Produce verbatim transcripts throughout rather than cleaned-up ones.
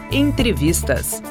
Entrevistas.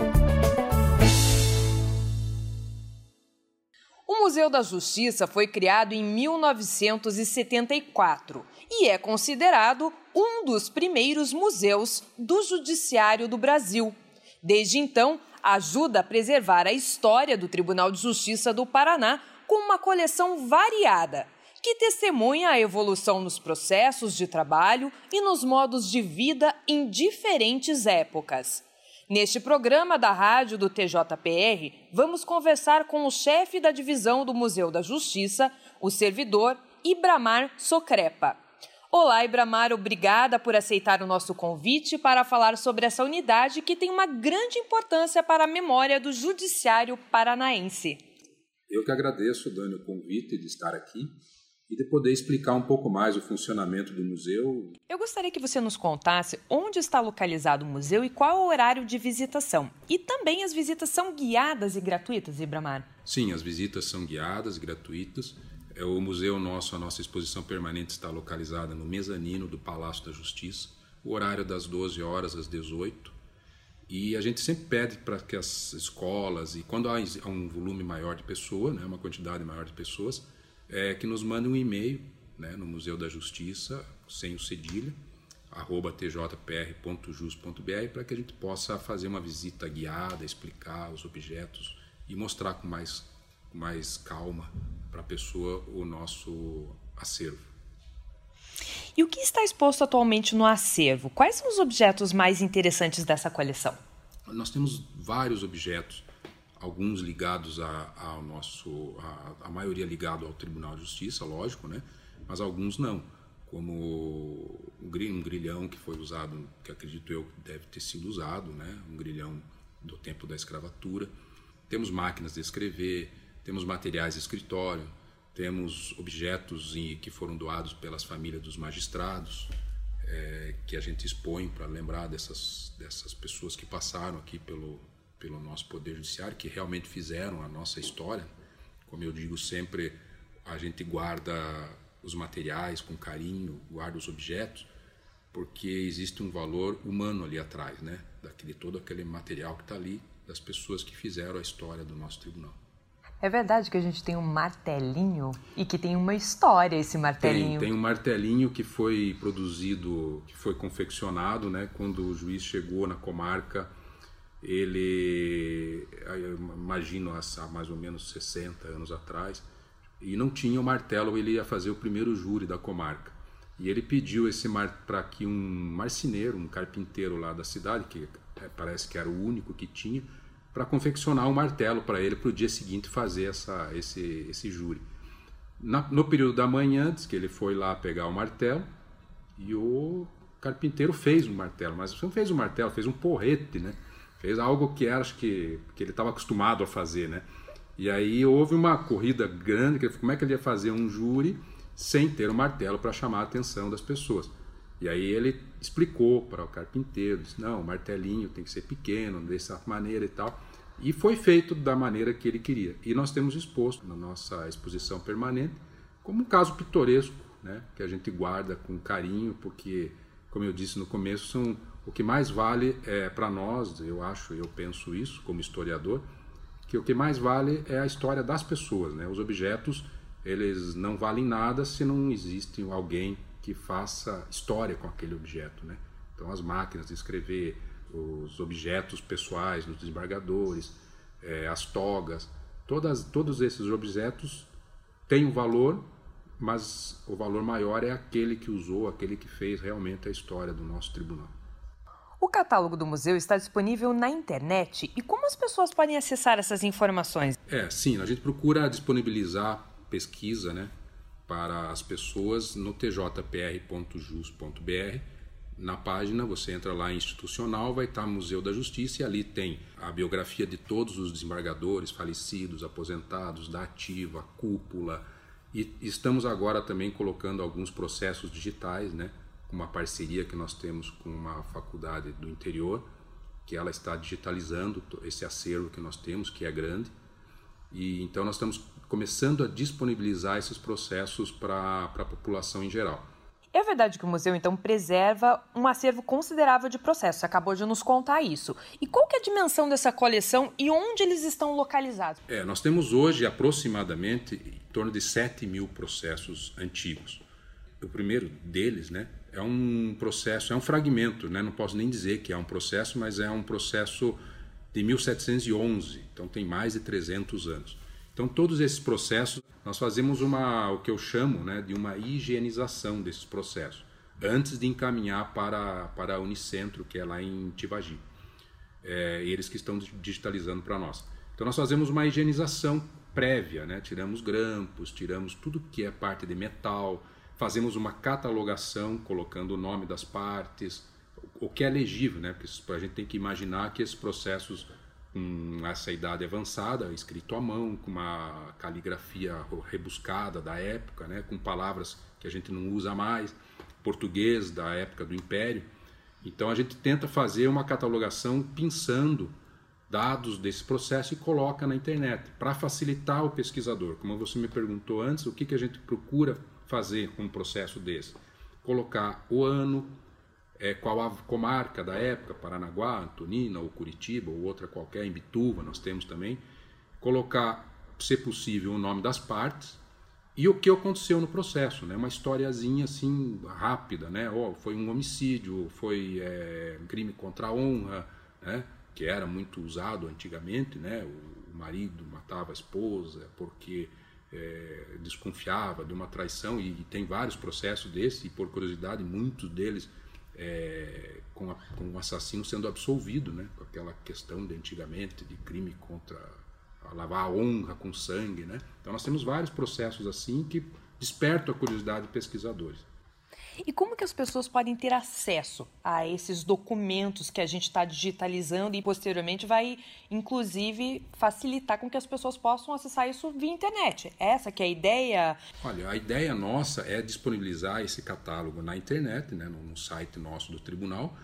O Museu da Justiça foi criado em mil novecentos e setenta e quatro e é considerado um dos primeiros museus do Judiciário do Brasil. Desde então, ajuda a preservar a história do Tribunal de Justiça do Paraná com uma coleção variada, que testemunha a evolução nos processos de trabalho e nos modos de vida em diferentes épocas. Neste programa da rádio do T J P R, vamos conversar com o chefe da divisão do Museu da Justiça, o servidor Ibramar Socrepa. Olá, Ibramar, obrigada por aceitar o nosso convite para falar sobre essa unidade que tem uma grande importância para a memória do judiciário paranaense. Eu que agradeço, Dani, o convite de estar aqui e de poder explicar um pouco mais o funcionamento do museu. Eu gostaria que você nos contasse onde está localizado o museu e qual é o horário de visitação. E também as visitas são guiadas e gratuitas, Ibramar? Sim, as visitas são guiadas e gratuitas. É, o museu nosso, a nossa exposição permanente está localizada no mezanino do Palácio da Justiça, o horário das doze horas às dezoito. E a gente sempre pede para que as escolas, e quando há um volume maior de pessoas, né, uma quantidade maior de pessoas, é, que nos mandem um e-mail, né, no Museu da Justiça, sem o cedilha, arroba t j p r ponto jus ponto b r, para que a gente possa fazer uma visita guiada, explicar os objetos e mostrar com mais, com mais calma para a pessoa o nosso acervo. E o que está exposto atualmente no acervo? Quais são os objetos mais interessantes dessa coleção? Nós temos vários objetos, alguns ligados a, ao nosso, a, a maioria ligado ao Tribunal de Justiça, lógico, né? Mas alguns não, como um grilhão que foi usado, que acredito eu deve ter sido usado, né? Um grilhão do tempo da escravatura. Temos máquinas de escrever, temos materiais de escritório, temos objetos que foram doados pelas famílias dos magistrados, é, que a gente expõe para lembrar dessas, dessas pessoas que passaram aqui pelo, pelo nosso Poder Judiciário, que realmente fizeram a nossa história. Como eu digo sempre, a gente guarda os materiais com carinho, guarda os objetos, porque existe um valor humano ali atrás, né? De todo aquele material que está ali, das pessoas que fizeram a história do nosso tribunal. É verdade que a gente tem um martelinho e que tem uma história esse martelinho. Tem, tem um martelinho que foi produzido, que foi confeccionado, né? Quando o juiz chegou na comarca, ele, eu imagino há mais ou menos sessenta anos atrás, e não tinha o martelo, ele ia fazer o primeiro júri da comarca. E ele pediu esse mar, para que um marceneiro, um carpinteiro lá da cidade, que parece que era o único que tinha, para confeccionar um martelo para ele para o dia seguinte fazer essa, esse, esse júri. Na, no período da manhã, antes que ele foi lá pegar o martelo, e o carpinteiro fez um martelo, mas não fez um martelo, fez um porrete, né? Fez algo que acho que, que ele estava acostumado a fazer, né? E aí houve uma corrida grande, que como é que ele ia fazer um júri sem ter o martelo para chamar a atenção das pessoas. E aí ele explicou para o carpinteiro, disse, não, o martelinho tem que ser pequeno, dessa maneira e tal. E foi feito da maneira que ele queria. E nós temos exposto na nossa exposição permanente como um caso pitoresco, né, que a gente guarda com carinho, porque, como eu disse no começo, são, o que mais vale é para nós, eu acho, eu penso isso como historiador, que o que mais vale é a história das pessoas, né? Os objetos, eles não valem nada se não existe alguém que faça história com aquele objeto, né? Então as máquinas de escrever, os objetos pessoais dos desembargadores, é, as togas, todas, todos esses objetos têm um valor, mas o valor maior é aquele que usou, aquele que fez realmente a história do nosso tribunal. O catálogo do museu está disponível na internet e como as pessoas podem acessar essas informações? É, sim, a gente procura disponibilizar pesquisa, né, para as pessoas no t j p r ponto jus ponto b r. Na página você entra lá em institucional, vai estar Museu da Justiça e ali tem a biografia de todos os desembargadores falecidos, aposentados, da ativa, a cúpula. E estamos agora também colocando alguns processos digitais, né? Uma parceria que nós temos com uma faculdade do interior, que ela está digitalizando esse acervo que nós temos, que é grande. E então nós estamos começando a disponibilizar esses processos para a população em geral. É verdade que o museu, então, preserva um acervo considerável de processos. Você acabou de nos contar isso. E qual que é a dimensão dessa coleção e onde eles estão localizados? É, nós temos hoje aproximadamente em torno de sete mil processos antigos. O primeiro deles, né, é um processo, é um fragmento, né, não posso nem dizer que é um processo, mas é um processo de mil setecentos e onze, então tem mais de trezentos anos. Então todos esses processos, nós fazemos uma, o que eu chamo, né, de uma higienização desses processos, antes de encaminhar para, para a Unicentro, que é lá em Tibagi. É, eles que estão digitalizando para nós. Então nós fazemos uma higienização prévia, né, tiramos grampos, tiramos tudo que é parte de metal, fazemos uma catalogação, colocando o nome das partes, o que é legível, né, porque a gente tem que imaginar que esses processos com essa idade avançada, escrito à mão, com uma caligrafia rebuscada da época, né, com palavras que a gente não usa mais, português da época do Império. Então a gente tenta fazer uma catalogação pensando dados desse processo e coloca na internet, para facilitar o pesquisador. Como você me perguntou antes, o que, que a gente procura fazer com um processo desse? Colocar o ano, É, qual a comarca da época, Paranaguá, Antonina, ou Curitiba, ou outra qualquer, Imbituva, nós temos também. Colocar, se possível, o nome das partes e o que aconteceu no processo, né? Uma historiazinha assim, rápida, né? Oh, foi um homicídio, foi é, um crime contra a honra, né? Que era muito usado antigamente, né? O marido matava a esposa porque é, desconfiava de uma traição, e, e tem vários processos desses, e por curiosidade, muitos deles É, com, a, com o assassino sendo absolvido, né, com aquela questão de antigamente de crime contra a lavar a honra com sangue, né? Então nós temos vários processos assim que despertam a curiosidade de pesquisadores. E como que as pessoas podem ter acesso a esses documentos que a gente está digitalizando e posteriormente vai, inclusive, facilitar com que as pessoas possam acessar isso via internet? Essa que é a ideia? Olha, a ideia nossa é disponibilizar esse catálogo na internet, né, no, no site nosso do tribunal,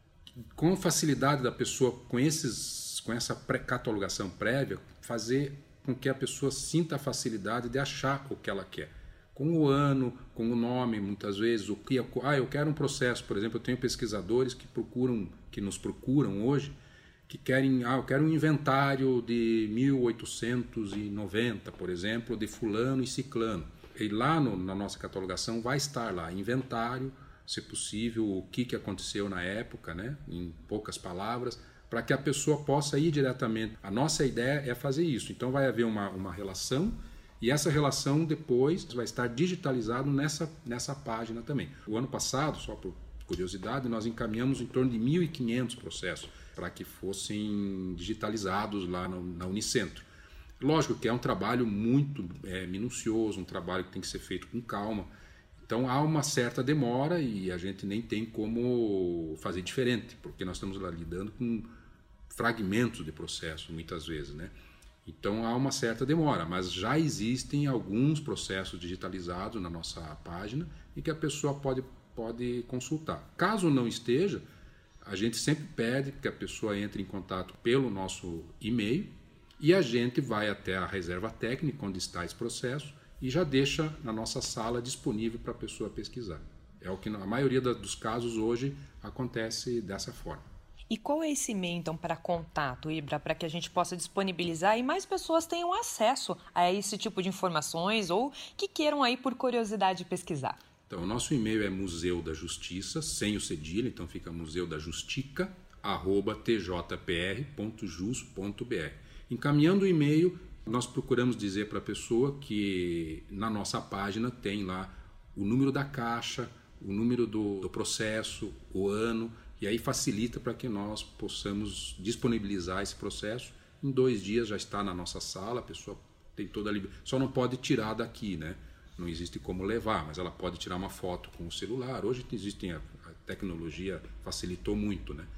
com facilidade da pessoa, com, esses, com essa pré- catalogação prévia, fazer com que a pessoa sinta a facilidade de achar o que ela quer. Com o ano, com o nome, muitas vezes, o que ah, eu quero um processo, por exemplo, eu tenho pesquisadores que procuram, que nos procuram hoje, que querem, ah, eu quero um inventário de mil oitocentos e noventa, por exemplo, de fulano e ciclano. E lá no, na nossa catalogação vai estar lá, inventário, se possível, o que, que aconteceu na época, né, em poucas palavras, para que a pessoa possa ir diretamente. A nossa ideia é fazer isso, então vai haver uma, uma relação. E essa relação depois vai estar digitalizado nessa, nessa página também. O ano passado, só por curiosidade, nós encaminhamos em torno de mil e quinhentos processos para que fossem digitalizados lá no, na Unicentro. Lógico que é um trabalho muito é, minucioso, um trabalho que tem que ser feito com calma. Então há uma certa demora e a gente nem tem como fazer diferente, porque nós estamos lá lidando com fragmentos de processo muitas vezes, né? Então há uma certa demora, mas já existem alguns processos digitalizados na nossa página e que a pessoa pode, pode consultar. Caso não esteja, a gente sempre pede que a pessoa entre em contato pelo nosso e-mail e a gente vai até a reserva técnica onde está esse processo e já deixa na nossa sala disponível para a pessoa pesquisar. É o que na maioria dos casos hoje acontece dessa forma. E qual é esse e-mail, então, para contato, Ibra, para que a gente possa disponibilizar e mais pessoas tenham acesso a esse tipo de informações ou que queiram aí, por curiosidade, pesquisar? Então, o nosso e-mail é museu da justiça, sem o cedilha, então fica museu da justica, arroba t j p r ponto jus ponto b r. Encaminhando o e-mail, nós procuramos dizer para a pessoa que na nossa página tem lá o número da caixa, o número do, do processo, o ano, e aí facilita para que nós possamos disponibilizar esse processo. Em dois dias já está na nossa sala, a pessoa tem toda a liberdade. Só não pode tirar daqui, né? Não existe como levar, mas ela pode tirar uma foto com o celular. Hoje existem, a, a tecnologia facilitou muito, né?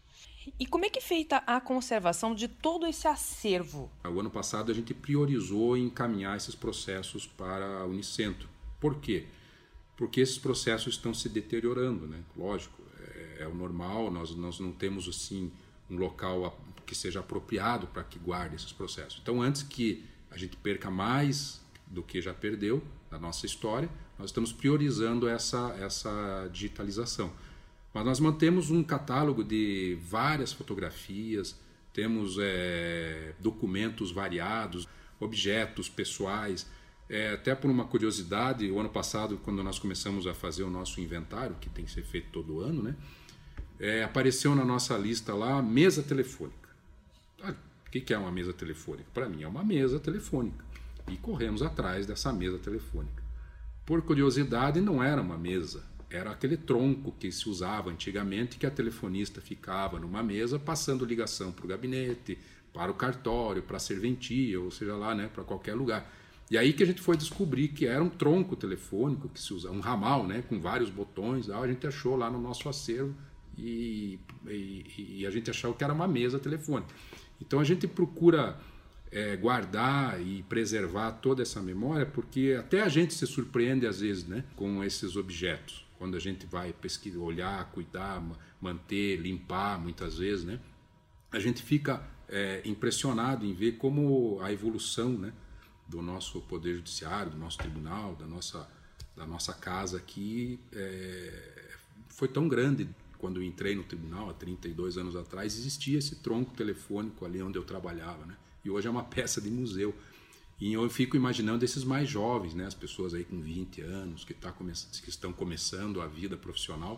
E como é que é feita a conservação de todo esse acervo? O ano passado a gente priorizou encaminhar esses processos para a Unicentro. Por quê? Porque esses processos estão se deteriorando, né? Lógico. É o normal, nós, nós não temos assim um local que seja apropriado para que guarde esses processos. Então, antes que a gente perca mais do que já perdeu na nossa história, Nós estamos priorizando essa, essa digitalização. Mas nós mantemos um catálogo de várias fotografias, temos é, documentos variados, objetos pessoais. É, até por uma curiosidade, o ano passado, quando nós começamos a fazer o nosso inventário, que tem que ser feito todo ano, né, é, apareceu na nossa lista lá mesa telefônica. Ah, o que é uma mesa telefônica? Para mim é uma mesa telefônica. E corremos atrás dessa mesa telefônica. Por curiosidade, não era uma mesa, era aquele tronco que se usava antigamente, que a telefonista ficava numa mesa passando ligação para o gabinete, para o cartório, para a serventia, ou seja lá, né, para qualquer lugar. E aí que a gente foi descobrir que era um tronco telefônico, que se usa, um ramal, né, com vários botões. A gente achou lá no nosso acervo e, e, e a gente achou que era uma mesa telefônica. Então a gente procura é, guardar e preservar toda essa memória, porque até a gente se surpreende às vezes, né, com esses objetos. Quando a gente vai pesquisar, olhar, cuidar, manter, limpar, muitas vezes, né, a gente fica é, impressionado em ver como a evolução, né, do nosso poder judiciário, do nosso tribunal, da nossa, da nossa casa aqui, é, foi tão grande. Quando eu entrei no tribunal, há trinta e dois anos atrás, existia esse tronco telefônico ali onde eu trabalhava, né? E hoje é uma peça de museu. E eu fico imaginando esses mais jovens, né? As pessoas aí com vinte anos, que, tá come- que estão começando a vida profissional,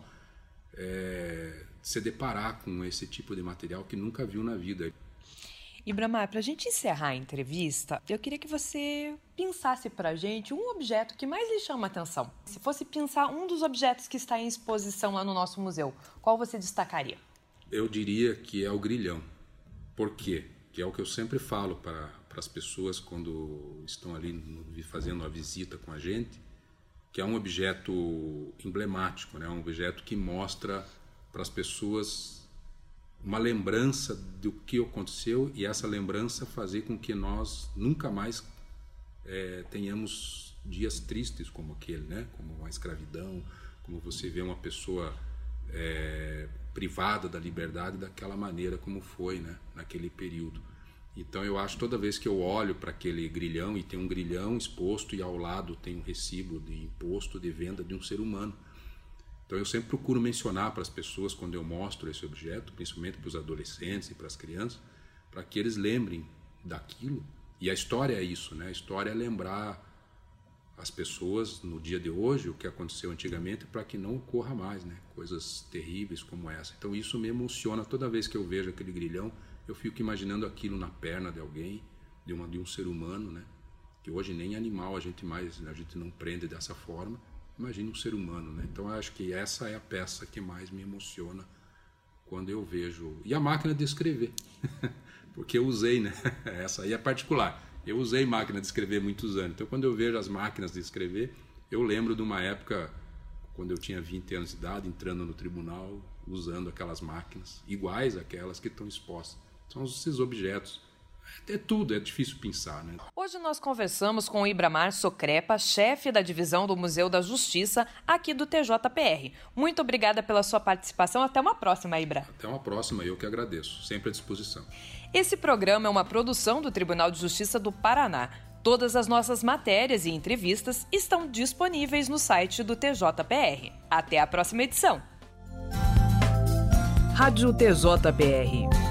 é, se deparar com esse tipo de material que nunca viu na vida. Ibramar, para a gente encerrar a entrevista, eu queria que você pensasse para a gente um objeto que mais lhe chama a atenção. Se fosse pensar um dos objetos que está em exposição lá no nosso museu, qual você destacaria? Eu diria que é o grilhão. Por quê? Que é o que eu sempre falo para, para as pessoas quando estão ali no, fazendo a visita com a gente, que é um objeto emblemático, né? Um objeto que mostra para as pessoas uma lembrança do que aconteceu e essa lembrança fazer com que nós nunca mais é, tenhamos dias tristes como aquele, né? Como a escravidão, como você vê uma pessoa é, privada da liberdade daquela maneira como foi, né? Naquele período. Então eu acho que toda vez que eu olho para aquele grilhão e tem um grilhão exposto e ao lado tem um recibo de imposto de venda de um ser humano. Então eu sempre procuro mencionar para as pessoas quando eu mostro esse objeto, principalmente para os adolescentes e para as crianças, para que eles lembrem daquilo. E a história é isso, né? A história é lembrar as pessoas no dia de hoje o que aconteceu antigamente para que não ocorra mais, né? Coisas terríveis como essa. Então isso me emociona toda vez que eu vejo aquele grilhão. Eu fico imaginando aquilo na perna de alguém, de, uma, de um ser humano, né? Que hoje nem animal a gente mais, a gente não prende dessa forma. Imagina um ser humano, né? Então eu acho que essa é a peça que mais me emociona quando eu vejo. E a máquina de escrever, porque eu usei, né? Essa aí é particular. Eu usei máquina de escrever muitos anos. Então quando eu vejo as máquinas de escrever, eu lembro de uma época, quando eu tinha vinte anos de idade, entrando no tribunal, usando aquelas máquinas, iguais àquelas que estão expostas. São esses objetos. É tudo, é difícil pensar, né? Hoje nós conversamos com o Ibramar Socrepa, chefe da divisão do Museu da Justiça aqui do T J P R. Muito obrigada pela sua participação. Até uma próxima, Ibra. Até uma próxima, eu que agradeço. Sempre à disposição. Esse programa é uma produção do Tribunal de Justiça do Paraná. Todas as nossas matérias e entrevistas estão disponíveis no site do T J P R. Até a próxima edição. Rádio T J P R.